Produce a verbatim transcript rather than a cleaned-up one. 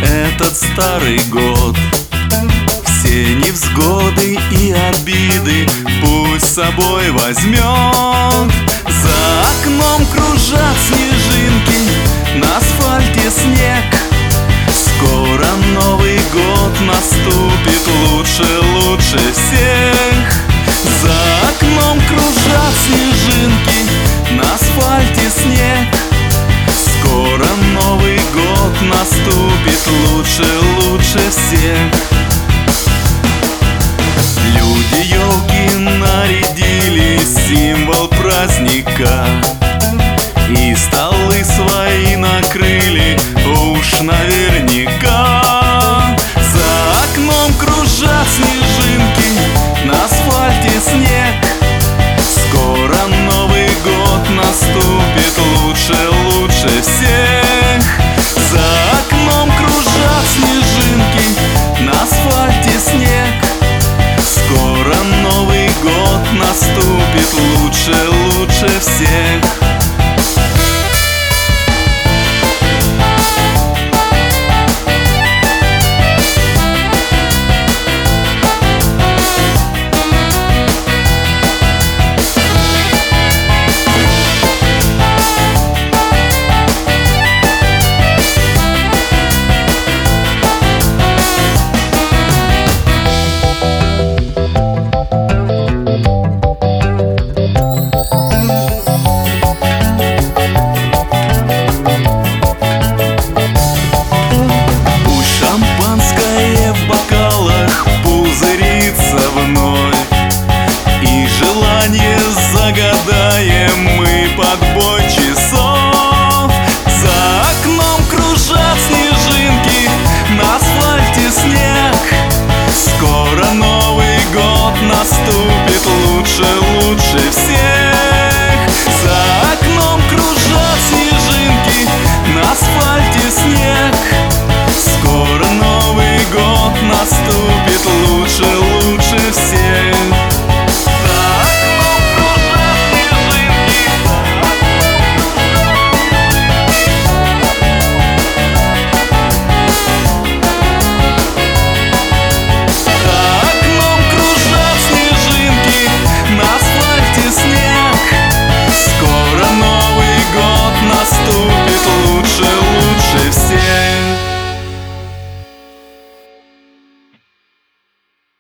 этот старый год. Все невзгоды и обиды пусть с собой возьмет. За окном кружат снежинки, на асфальте снег. Скоро Новый год наступит, лучше, лучше всех. За окном кружат снежинки, на асфальте снег. Скоро Новый год наступит, лучше, лучше всех.